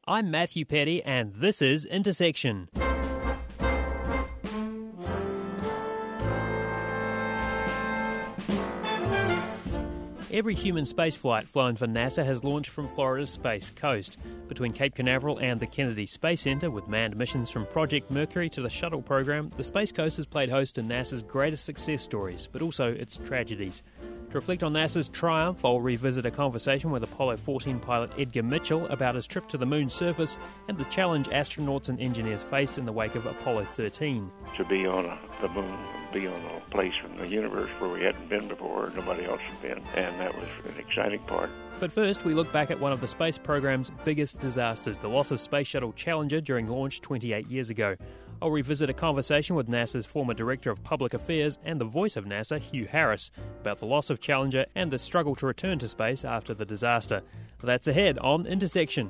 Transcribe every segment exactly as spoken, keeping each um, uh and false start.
I'm Matthew Petty, and this is Intersection. Every human spaceflight flown for NASA has launched from Florida's Space Coast. Between Cape Canaveral and the Kennedy Space Center, with manned missions from Project Mercury to the Shuttle program, the Space Coast has played host to NASA's greatest success stories, but also its tragedies. To reflect on NASA's triumph, I'll revisit a conversation with Apollo fourteen pilot Edgar Mitchell about his trip to the moon's surface and the challenge astronauts and engineers faced in the wake of Apollo thirteen. To be on a, the moon, be on a place in the universe where we hadn't been before, nobody else had been, and that was an exciting part. But first, we look back at one of the space program's biggest disasters, the loss of Space Shuttle Challenger during launch twenty-eight years ago. I'll revisit a conversation with NASA's former Director of Public Affairs and the voice of NASA, Hugh Harris, about the loss of Challenger and the struggle to return to space after the disaster. That's ahead on Intersection.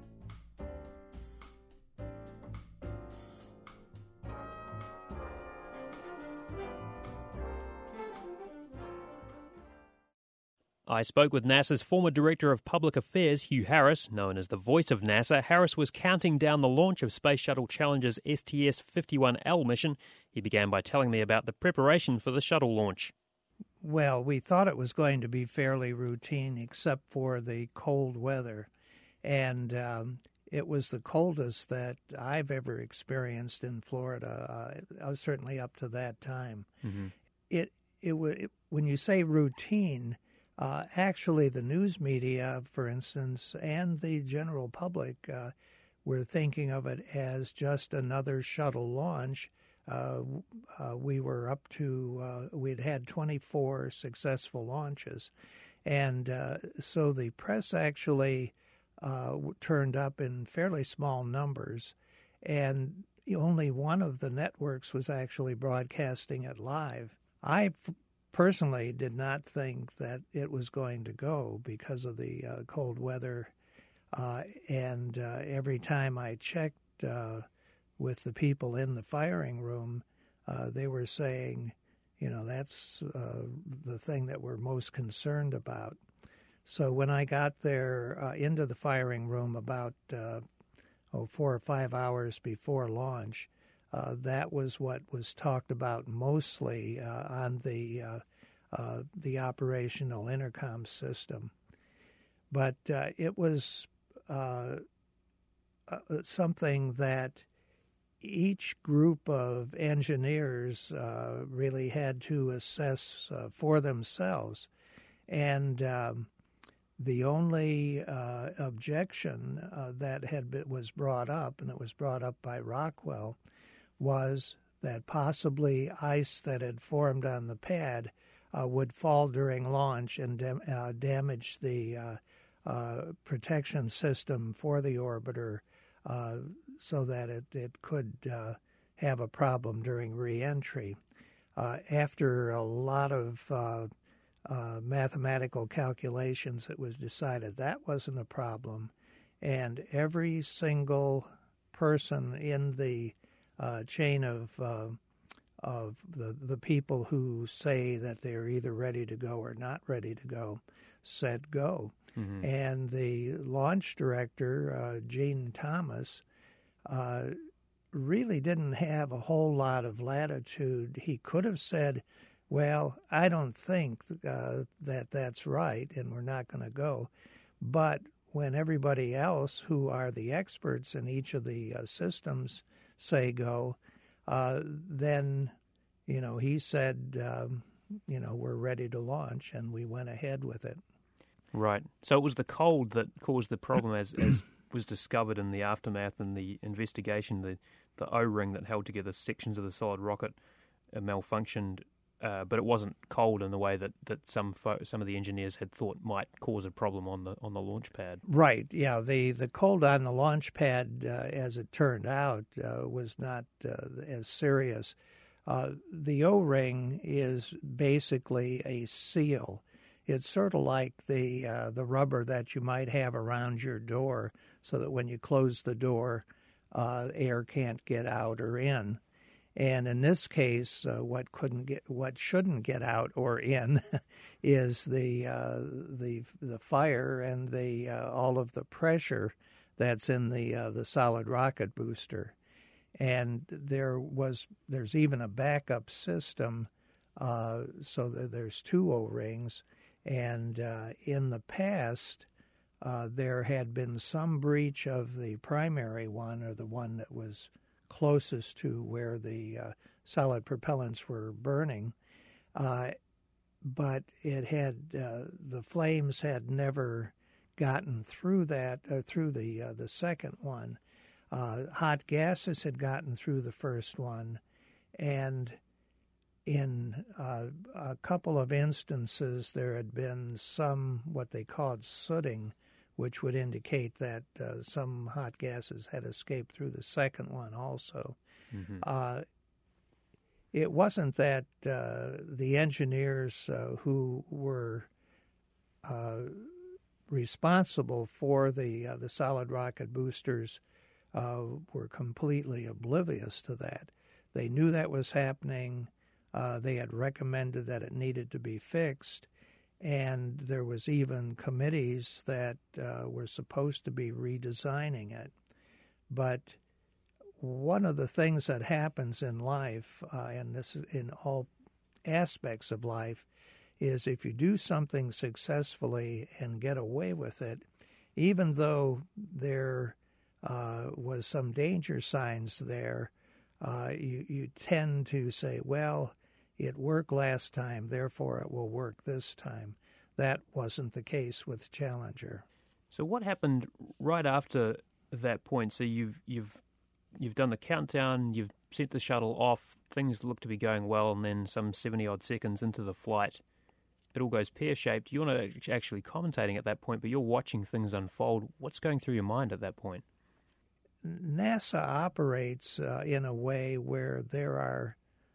I spoke with NASA's former Director of Public Affairs, Hugh Harris. Known as the voice of NASA, Harris was counting down the launch of Space Shuttle Challenger's S T S fifty-one L mission. He began by telling me about the preparation for the shuttle launch. Well, we thought it was going to be fairly routine except for the cold weather. And um, it was the coldest that I've ever experienced in Florida, uh, certainly up to that time. Mm-hmm. It, it, it when you say routine, Uh, actually, the news media, for instance, and the general public uh, were thinking of it as just another shuttle launch. Uh, uh, we were up to, uh, we'd had twenty-four successful launches. And uh, so the press actually uh, turned up in fairly small numbers. And only one of the networks was actually broadcasting it live. I personally did not think that it was going to go because of the uh, cold weather. Uh, and uh, every time I checked uh, with the people in the firing room, uh, they were saying, you know, that's uh, the thing that we're most concerned about. So when I got there uh, into the firing room about uh, oh, four or five hours before launch, Uh, that was what was talked about mostly uh, on the uh, uh, the operational intercom system. But uh, it was uh, uh, something that each group of engineers uh, really had to assess uh, for themselves. And um, the only uh, objection uh, that had been, was brought up, and it was brought up by Rockwell, was that possibly ice that had formed on the pad uh, would fall during launch and dam- uh, damage the uh, uh, protection system for the orbiter uh, so that it, it could uh, have a problem during re-entry. Uh, after a lot of uh, uh, mathematical calculations, it was decided that wasn't a problem, and every single person in the Uh, chain of uh, of the the people who say that they're either ready to go or not ready to go said go. Mm-hmm. And the launch director, uh, Gene Thomas, uh, really didn't have a whole lot of latitude. He could have said, well, I don't think uh, that that's right and we're not going to go. But when everybody else who are the experts in each of the uh, systems say go, uh, then, you know, he said, um, you know, we're ready to launch, and we went ahead with it. Right. So it was the cold that caused the problem, as, as was discovered in the aftermath and the investigation. The, the O-ring that held together sections of the solid rocket uh, malfunctioned, uh, but it wasn't cold in the way that, that some fo- some of the engineers had thought might cause a problem on the on the launch pad. Right. Yeah. The the cold on the launch pad, uh, as it turned out, uh, was not uh, as serious. Uh, the O-ring is basically a seal. It's sort of like the uh, the rubber that you might have around your door, so that when you close the door, uh, air can't get out or in. And in this case, uh, what couldn't get, what shouldn't get out or in, is the uh, the the fire and the uh, all of the pressure that's in the uh, the solid rocket booster. And there was there's even a backup system, uh, so that there's two O-rings. And uh, in the past, uh, there had been some breach of the primary one, or the one that was closest to where the uh, solid propellants were burning. Uh, but it had uh, the flames had never gotten through that, uh, through the uh, the second one. Uh, hot gases had gotten through the first one, and in uh, a couple of instances there had been some what they called sooting, which would indicate that uh, some hot gases had escaped through the second one also. Mm-hmm. Uh, it wasn't that uh, the engineers uh, who were uh, responsible for the uh, the solid rocket boosters uh, were completely oblivious to that. They knew that was happening. Uh, they had recommended that it needed to be fixed, and there was even committees that uh, were supposed to be redesigning it. But one of the things that happens in life, uh, and this is in all aspects of life, is if you do something successfully and get away with it, even though there uh, was some danger signs there, uh, you, you tend to say, well, it worked last time, therefore it will work this time. That wasn't the case with Challenger. So what happened right after that point? So you've you've you've done the countdown, you've sent the shuttle off, things look to be going well, and then some seventy-odd seconds into the flight, it all goes pear-shaped. You're not actually commentating at that point, but you're watching things unfold. What's going through your mind at that point? NASA operates uh, in a way where there are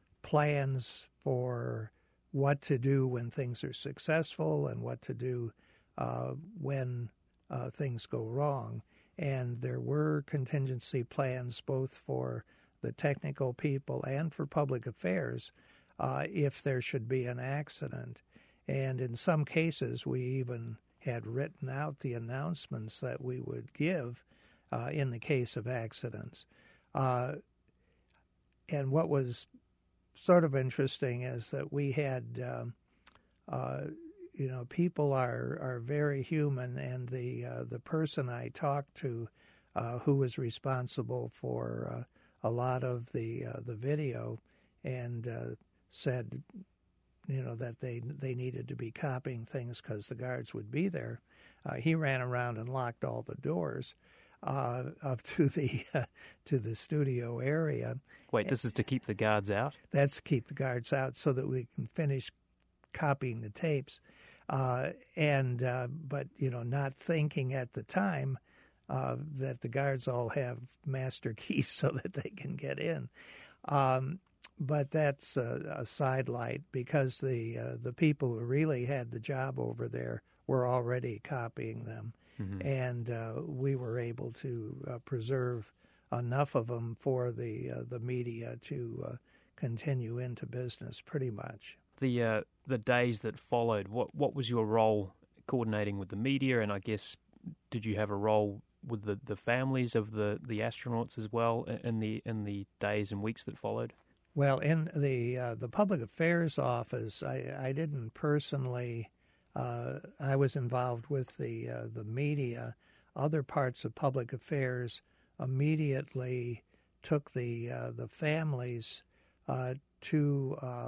plans for what to do when things are successful and what to do uh, when uh, things go wrong. And there were contingency plans both for the technical people and for public affairs uh, if there should be an accident. And in some cases, we even had written out the announcements that we would give uh, in the case of accidents. Uh, and what was sort of interesting is that we had, um, uh, you know, people are, are very human, and the uh, the person I talked to, uh, who was responsible for uh, a lot of the uh, the video, and uh, said, you know, that they they needed to be copying things because the guards would be there. Uh, he ran around and locked all the doors uh, up to the uh, to the studio area. Wait, this is to keep the guards out? That's to keep the guards out so that we can finish copying the tapes. Uh, and uh, but you know, not thinking at the time uh, that the guards all have master keys so that they can get in. Um, but that's a, a sidelight, because the uh, the people who really had the job over there were already copying them, mm-hmm. and uh, we were able to uh, preserve enough of them for the uh, the media to uh, continue into business, pretty much. The uh, the days that followed, what what was your role coordinating with the media, and I guess did you have a role with the, the families of the, the astronauts as well in the in the days and weeks that followed? Well, in the uh, the public affairs office, I, I didn't personally. Uh, I was involved with the uh, the media. Other parts of public affairs immediately took the uh, the families uh, to uh,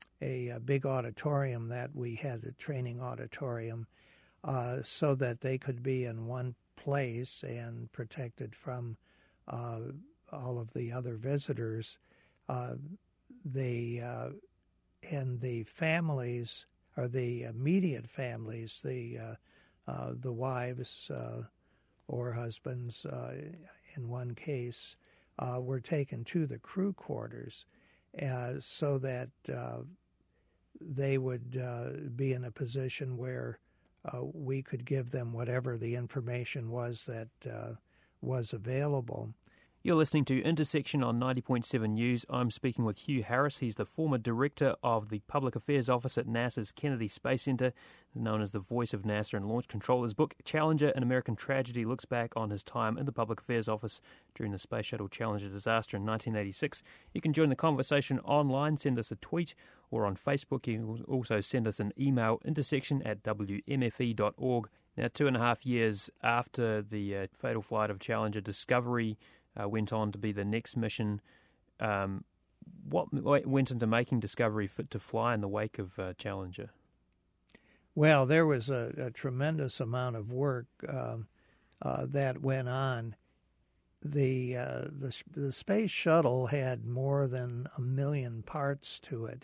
a, a big auditorium that we had, a training auditorium, uh, so that they could be in one place and protected from uh, all of the other visitors. Uh, they uh, and the families, or the immediate families, the uh, uh, the wives uh, or husbands, uh, in one case, uh, were taken to the crew quarters, uh, so that uh, they would uh, be in a position where uh, we could give them whatever the information was that uh, was available. You're listening to Intersection on ninety point seven News. I'm speaking with Hugh Harris. He's the former director of the Public Affairs Office at NASA's Kennedy Space Center, known as the voice of NASA and launch control. His book, Challenger, An American Tragedy, looks back on his time in the Public Affairs Office during the Space Shuttle Challenger disaster in nineteen eighty-six. You can join the conversation online, send us a tweet, or on Facebook. You can also send us an email, intersection at w m f e dot org. Now, two and a half years after the uh, fatal flight of Challenger, Discovery Uh, went on to be the next mission. Um, what went into making Discovery fit to fly in the wake of uh, Challenger? Well, there was a, a tremendous amount of work um, uh, that went on. The, uh, the the space shuttle had more than a million parts to it,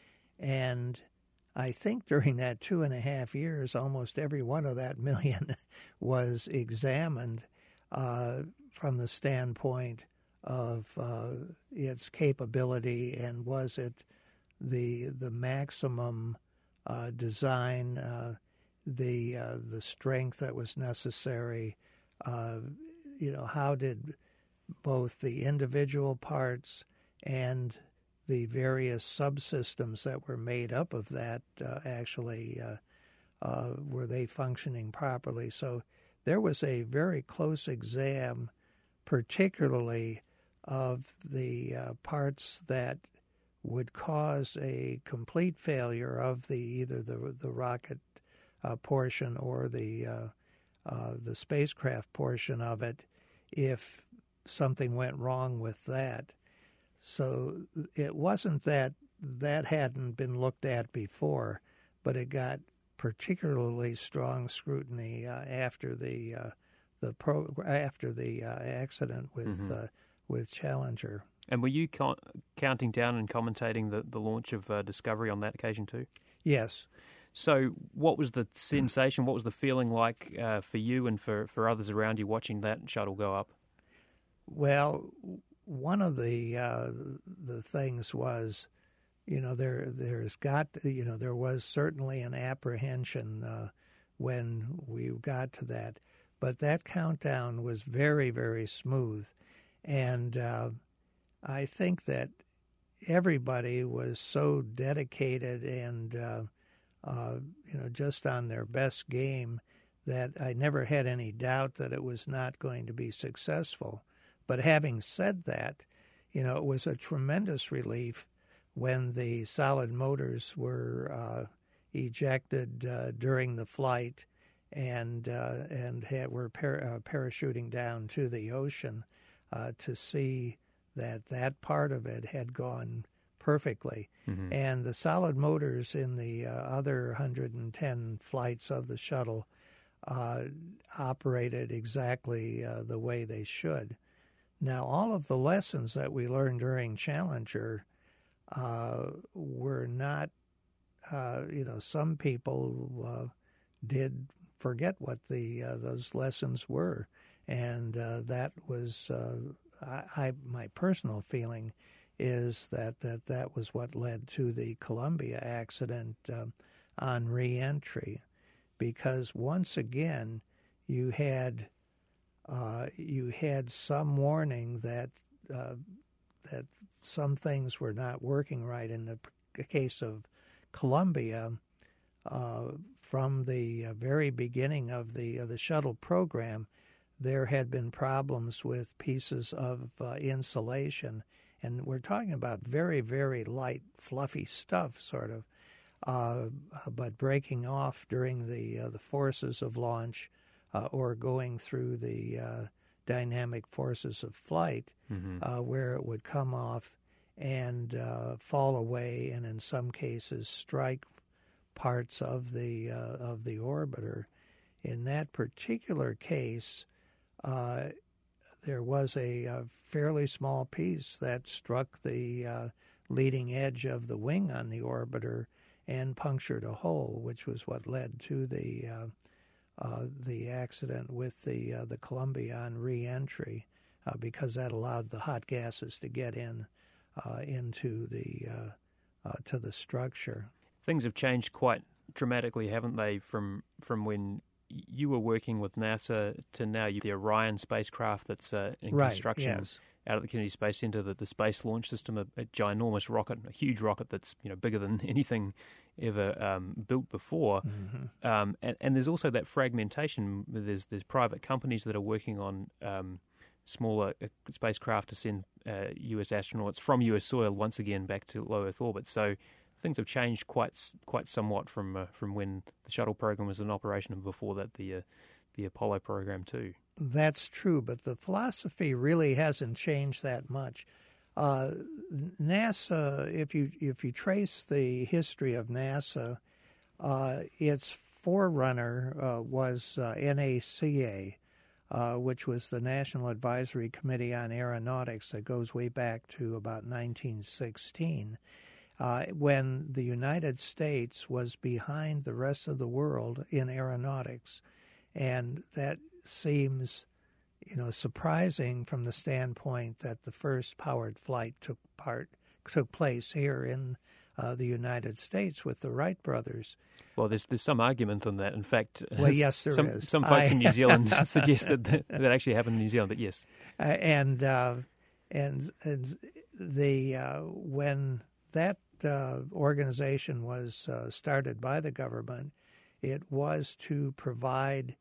and I think during that two and a half years, almost every one of that million was examined Uh, from the standpoint of uh, its capability, and was it the the maximum uh, design, uh, the uh, the strength that was necessary. Uh, you know, how did both the individual parts and the various subsystems that were made up of that uh, actually uh, uh, were they functioning properly? So there was a very close exam, particularly of the uh, parts that would cause a complete failure of the either the the rocket uh, portion or the uh, uh, the spacecraft portion of it if something went wrong with that. So it wasn't that that hadn't been looked at before, but it got particularly strong scrutiny uh, after the uh, the pro after the uh, accident with mm-hmm. uh, with Challenger. And were you co- counting down and commentating the, the launch of uh, Discovery on that occasion too? Yes. So what was the sensation, what was the feeling like uh, for you and for, for others around you watching that shuttle go up? Well, one of the uh, the things was, you know, there there's got, you know, there was certainly an apprehension uh, when we got to that. But that countdown was very, very smooth. And uh, I think that everybody was so dedicated and, uh, uh, you know, just on their best game that I never had any doubt that it was not going to be successful. But having said that, you know, it was a tremendous relief when the solid motors were uh, ejected uh, during the flight and uh, and had, were par- uh, parachuting down to the ocean uh, to see that that part of it had gone perfectly. Mm-hmm. And the solid motors in the uh, other one hundred ten flights of the shuttle uh, operated exactly uh, the way they should. Now, all of the lessons that we learned during Challenger uh, were not, uh, you know, some people uh, did forget what the uh, those lessons were, and uh, that was uh, I, I my personal feeling is that, that that was what led to the Columbia accident um, on re-entry, because once again you had uh, you had some warning that uh, that some things were not working right. In the case of Columbia, uh, from the uh, very beginning of the uh, the shuttle program, there had been problems with pieces of uh, insulation, and we're talking about very, very light, fluffy stuff, sort of, uh, but breaking off during the uh, the forces of launch uh, or going through the uh, dynamic forces of flight, mm-hmm. uh, where it would come off and uh, fall away, and in some cases strike parts of the uh, of the orbiter. In that particular case, uh, there was a, a fairly small piece that struck the uh, leading edge of the wing on the orbiter and punctured a hole, which was what led to the uh, uh, the accident with the uh, the Columbia on re-entry, uh, because that allowed the hot gases to get in uh, into the uh, uh, to the structure. Things have changed quite dramatically, haven't they, from from when you were working with NASA to now the Orion spacecraft that's uh, in right, construction yes. out at the Kennedy Space Center, the, the Space Launch System, a, a ginormous rocket, a huge rocket that's you know bigger than anything ever um, built before. Mm-hmm. Um, and, and there's also that fragmentation. There's there's private companies that are working on um, smaller uh, spacecraft to send uh, U S astronauts from U S soil once again back to low Earth orbit. So things have changed quite quite somewhat from uh, from when the shuttle program was in operation, and before that the uh, the Apollo program too. That's true, but the philosophy really hasn't changed that much. Uh, NASA, if you if you trace the history of NASA, uh, its forerunner uh, was uh, N A C A, uh, which was the National Advisory Committee on Aeronautics that goes way back to about nineteen sixteen. Uh, when the United States was behind the rest of the world in aeronautics. And that seems, you know, surprising from the standpoint that the first powered flight took part took place here in uh, the United States with the Wright brothers. Well, there's there's some argument on that. In fact, well, yes, there some, is. Some folks I... in New Zealand suggest that that actually happened in New Zealand, but yes. Uh, and, uh, and and the uh, when that uh, organization was uh, started by the government, it was to provide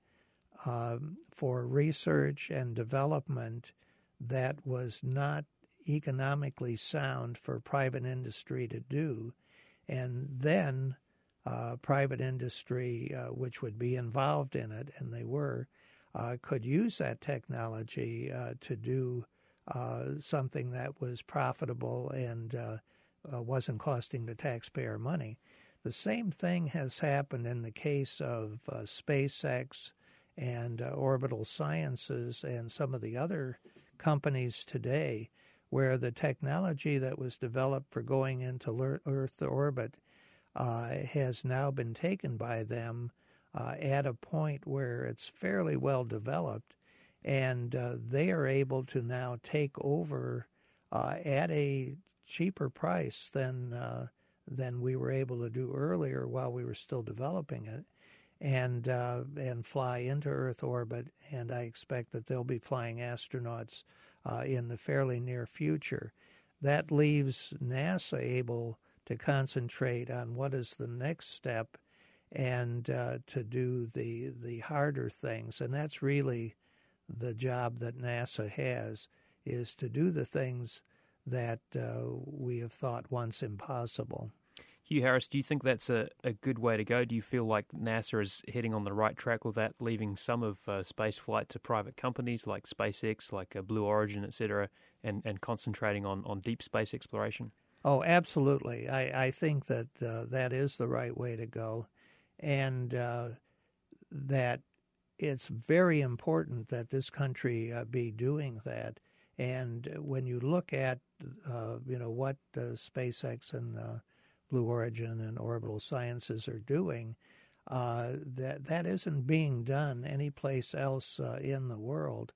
um, for research and development that was not economically sound for private industry to do. And then uh, private industry, uh, which would be involved in it, and they were, uh, could use that technology uh, to do uh, something that was profitable and uh, uh, wasn't costing the taxpayer money. The same thing has happened in the case of uh, SpaceX and uh, Orbital Sciences and some of the other companies today, where the technology that was developed for going into Earth orbit uh, has now been taken by them uh, at a point where it's fairly well developed, and uh, they are able to now take over uh, at a cheaper price than uh, than we were able to do earlier while we were still developing it, and uh, and fly into Earth orbit. And I expect that they'll be flying astronauts uh, in the fairly near future. That leaves NASA able to concentrate on what is the next step and uh, to do the the harder things. And that's really the job that NASA has, is to do the things that uh, we have thought once impossible. Hugh Harris, do you think that's a, a good way to go? Do you feel like NASA is heading on the right track with that, leaving some of uh, space flight to private companies like SpaceX, like uh, Blue Origin, et cetera, and, and concentrating on, on deep space exploration? Oh, absolutely. I, I think that uh, that is the right way to go, and uh, that it's very important that this country uh, be doing that. And when you look at, uh, you know, what uh, SpaceX and uh, Blue Origin and Orbital Sciences are doing, uh, that that isn't being done anyplace else uh, in the world.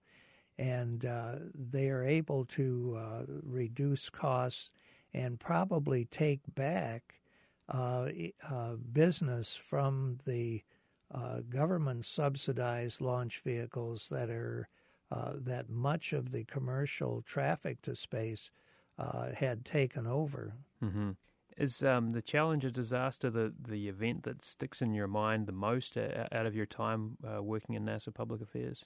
And uh, they are able to uh, reduce costs and probably take back uh, uh, business from the uh, government-subsidized launch vehicles that are Uh, that much of the commercial traffic to space uh, had taken over. Mm-hmm. Is um, the Challenger disaster the, the event that sticks in your mind the most uh, out of your time uh, working in NASA Public Affairs?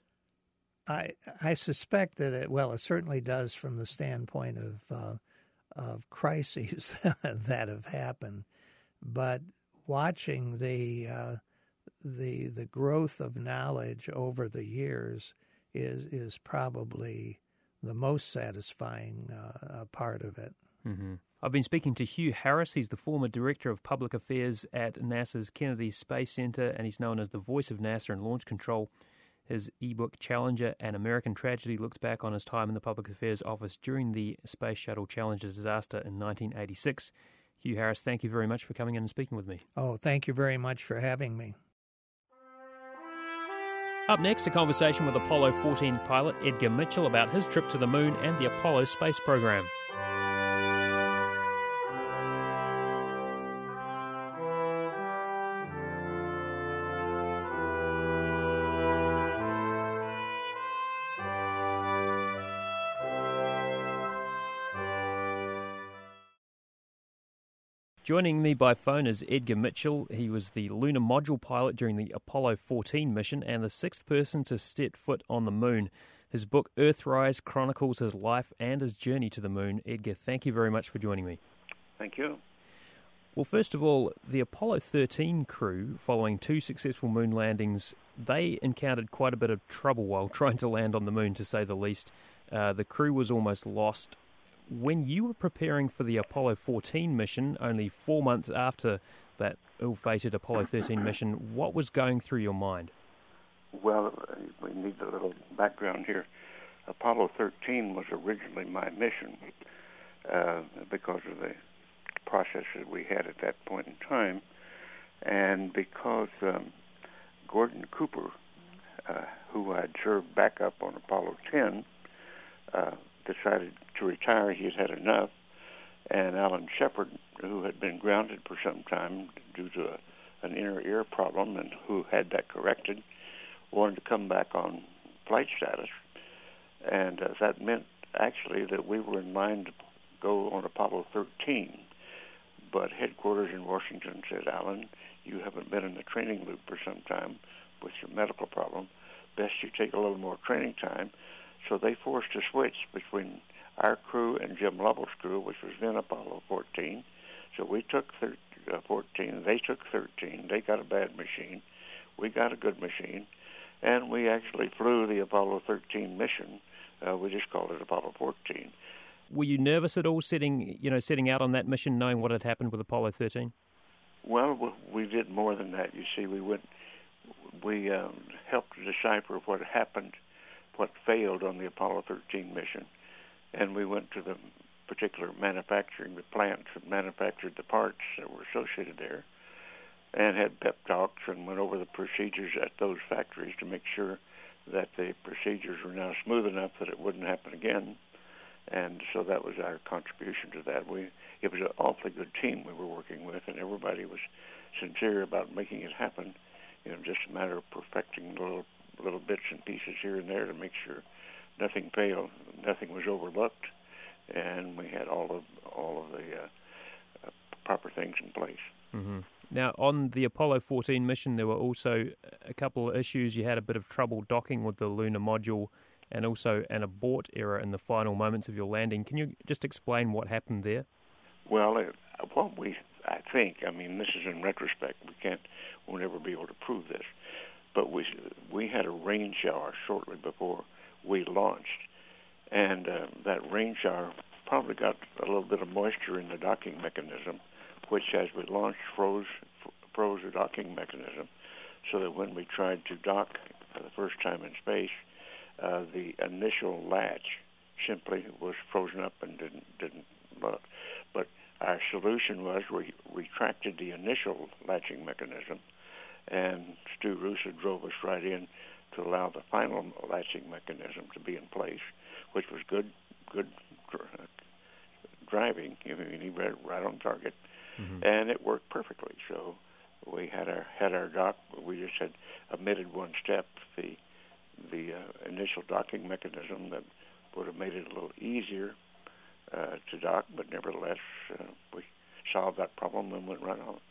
I I suspect that it, well, it certainly does from the standpoint of uh, of crises that have happened. But watching the uh, the the growth of knowledge over the years is is probably the most satisfying uh, part of it. Mm-hmm. I've been speaking to Hugh Harris. He's the former Director of Public Affairs at NASA's Kennedy Space Center, and he's known as the voice of NASA and launch control. His ebook, Challenger, An American Tragedy, looks back on his time in the Public Affairs Office during the Space Shuttle Challenger disaster in nineteen eighty-six. Hugh Harris, thank you very much for coming in and speaking with me. Oh, thank you very much for having me. Up next, a conversation with Apollo fourteen pilot Edgar Mitchell about his trip to the moon and the Apollo space program. Joining me by phone is Edgar Mitchell. He was the lunar module pilot during the Apollo fourteen mission and the sixth person to step foot on the moon. His book Earthrise chronicles his life and his journey to the moon. Edgar, thank you very much for joining me. Thank you. Well, first of all, the Apollo thirteen crew, following two successful moon landings, they encountered quite a bit of trouble while trying to land on the moon, to say the least. Uh, the crew was almost lost. When you were preparing for the Apollo fourteen mission, only four months after that ill-fated Apollo thirteen mission, what was going through your mind? Well, we need a little background here. Apollo thirteen was originally my mission uh, because of the processes we had at that point in time, and because um, Gordon Cooper, uh, who had served back up on Apollo ten, uh, decided to retire. He had had enough, and Alan Shepard, who had been grounded for some time due to a, an inner ear problem and who had that corrected, wanted to come back on flight status, and uh, that meant actually that we were in line to go on Apollo thirteen. But headquarters in Washington said, Alan, you haven't been in the training loop for some time with your medical problem. Best you take a little more training time. So they forced a switch between our crew and Jim Lovell's crew, which was then Apollo fourteen. So we took thir- uh, fourteen, they took thirteen. They got a bad machine. We got a good machine. And we actually flew the Apollo thirteen mission. Uh, we just called it Apollo fourteen. Were you nervous at all setting, you know, setting out on that mission, knowing what had happened with Apollo thirteen? Well, we did more than that. You see, we went, we um, helped decipher what happened, what failed on the Apollo thirteen mission, and we went to the particular manufacturing, the plants that manufactured the parts that were associated there, and had pep talks and went over the procedures at those factories to make sure that the procedures were now smooth enough that it wouldn't happen again. And so that was our contribution to that. We it was an awfully good team we were working with, and everybody was sincere about making it happen. You know, just a matter of perfecting little little bits and pieces here and there to make sure nothing failed, nothing was overlooked, and we had all of all of the uh, uh, proper things in place. Mm-hmm. Now, on the Apollo fourteen mission, there were also a couple of issues. You had a bit of trouble docking with the lunar module, and also an abort error in the final moments of your landing. Can you just explain what happened there? Well, it, what we, I think, I mean, this is in retrospect. We can't, we'll never be able to prove this. But we we had a rain shower shortly before we launched, and uh, that rain shower probably got a little bit of moisture in the docking mechanism, which, as we launched, froze froze the docking mechanism, so that when we tried to dock for the first time in space, uh, the initial latch simply was frozen up and didn't didn't look. But our solution was we retracted the initial latching mechanism, and Stu Roosa drove us right in to allow the final latching mechanism to be in place, which was good good dr- driving. I mean, he read right on target, mm-hmm. and it worked perfectly. So we had our had our dock. We just had omitted one step, the the uh, initial docking mechanism that would have made it a little easier uh, to dock, but nevertheless uh, we solved that problem and went right on.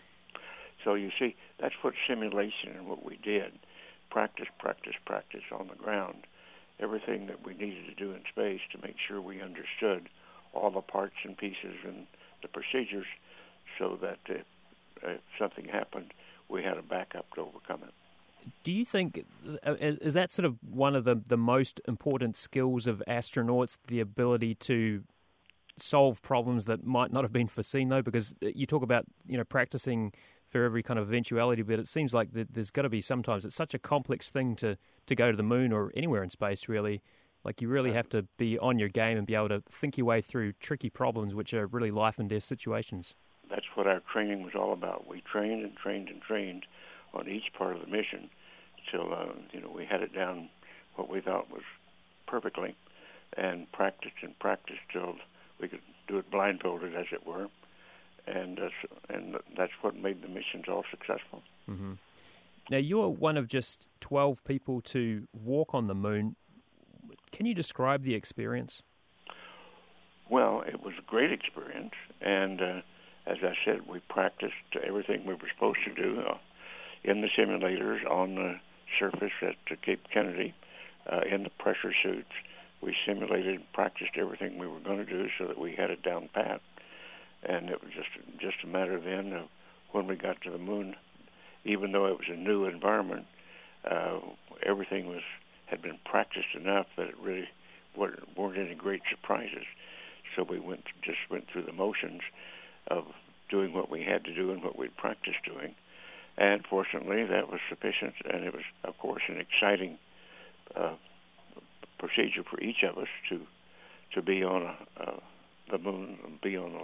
So you see, that's what simulation and what we did. Practice, practice, practice on the ground. Everything that we needed to do in space to make sure we understood all the parts and pieces and the procedures so that if, if something happened, we had a backup to overcome it. Do you think, is that sort of one of the, the most important skills of astronauts, the ability to solve problems that might not have been foreseen, though? Because you talk about, you know, practicing for every kind of eventuality, but it seems like there's got to be sometimes, it's such a complex thing to, to go to the moon or anywhere in space, really. Like, you really have to be on your game and be able to think your way through tricky problems, which are really life and death situations. That's what our training was all about. We trained and trained and trained on each part of the mission till, uh, you know, we had it down what we thought was perfectly, and practiced and practiced till we could do it blindfolded, as it were. And uh, and that's what made the missions all successful. Mm-hmm. Now, you're one of just twelve people to walk on the moon. Can you describe the experience? Well, it was a great experience, and uh, as I said, we practiced everything we were supposed to do uh, in the simulators, on the surface at uh, Cape Kennedy, uh, in the pressure suits. We simulated and practiced everything we were going to do so that we had it down pat. And it was just just a matter then of when we got to the moon, even though it was a new environment, uh, everything was had been practiced enough that it really weren't any great surprises. So we went just went through the motions of doing what we had to do and what we'd practiced doing. And fortunately, that was sufficient. And it was, of course, an exciting uh, procedure for each of us to to be on a, uh, the moon, and be on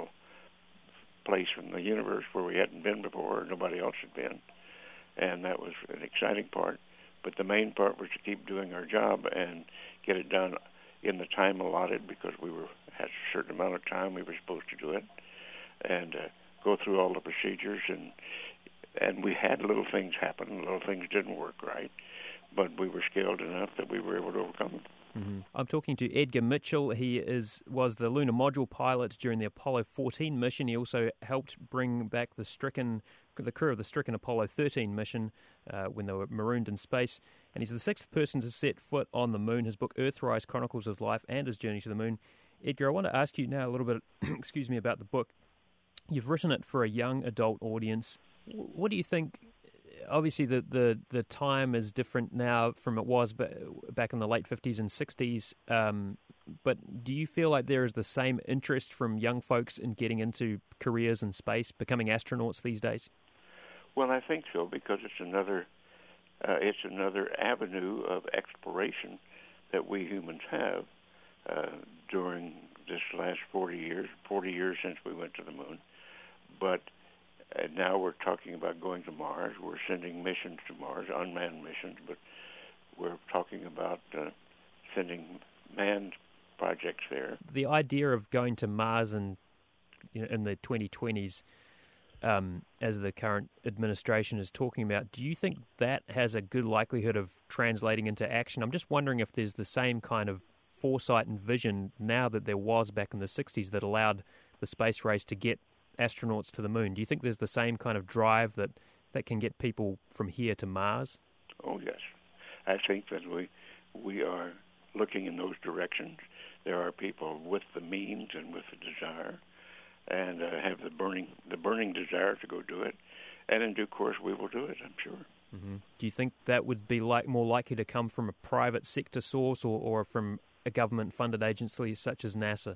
a place in the universe where we hadn't been before, or nobody else had been. And that was an exciting part. But the main part was to keep doing our job and get it done in the time allotted, because we were had a certain amount of time we were supposed to do it, and uh, go through all the procedures. And and we had little things happen, little things didn't work right, but we were skilled enough that we were able to overcome them. Mm-hmm. I'm talking to Edgar Mitchell. He is was the lunar module pilot during the Apollo fourteen mission. He also helped bring back the stricken, the crew of the stricken Apollo thirteen mission uh, when they were marooned in space. And he's the sixth person to set foot on the moon. His book Earthrise chronicles his life and his journey to the moon. Edgar, I want to ask you now a little bit, excuse me, about the book. You've written it for a young adult audience. What do you think? Obviously, the, the, the time is different now from it was back in the late fifties and sixties. Um, but do you feel like there is the same interest from young folks in getting into careers in space, becoming astronauts these days? Well, I think so, because it's another uh, it's another avenue of exploration that we humans have uh, during this last forty years, forty years since we went to the moon. But And now we're talking about going to Mars. We're sending missions to Mars, unmanned missions, but we're talking about uh, sending manned projects there. The idea of going to Mars in, you know, in the twenty twenties, um, as the current administration is talking about, do you think that has a good likelihood of translating into action? I'm just wondering if there's the same kind of foresight and vision now that there was back in the sixties that allowed the space race to get astronauts to the moon. Do you think there's the same kind of drive that, that can get people from here to Mars? Oh, yes. I think that we we are looking in those directions. There are people with the means and with the desire, and uh, have the burning the burning desire to go do it. And in due course, we will do it, I'm sure. Mm-hmm. Do you think that would be like more likely to come from a private sector source or, or from a government-funded agency such as NASA?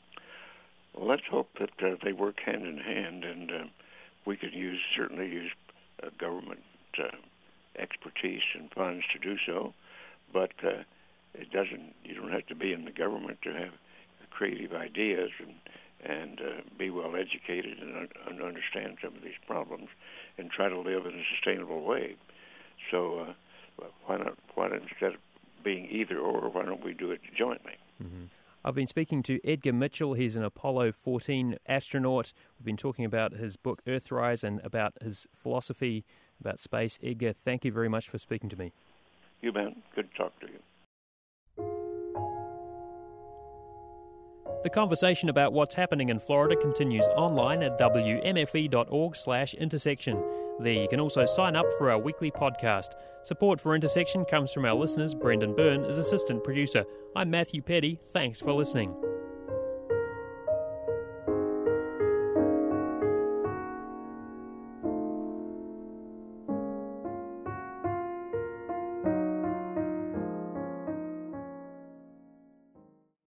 Well, let's hope that uh, they work hand in hand, and uh, we could use certainly use uh, government uh, expertise and funds to do so. But uh, it doesn't. You don't have to be in the government to have creative ideas and and uh, be well educated and, and understand some of these problems and try to live in a sustainable way. So uh, why not? Why not, instead of being either or, why don't we do it jointly? Mm-hmm. I've been speaking to Edgar Mitchell. He's an Apollo fourteen astronaut. We've been talking about his book Earthrise and about his philosophy about space. Edgar, thank you very much for speaking to me. You bet. Good to talk to you. The conversation about what's happening in Florida continues online at w m f e dot org slash intersection. There you can also sign up for our weekly podcast. Support for Intersection comes from our listeners. Brendan Byrne is assistant producer. I'm Matthew Petty. Thanks for listening.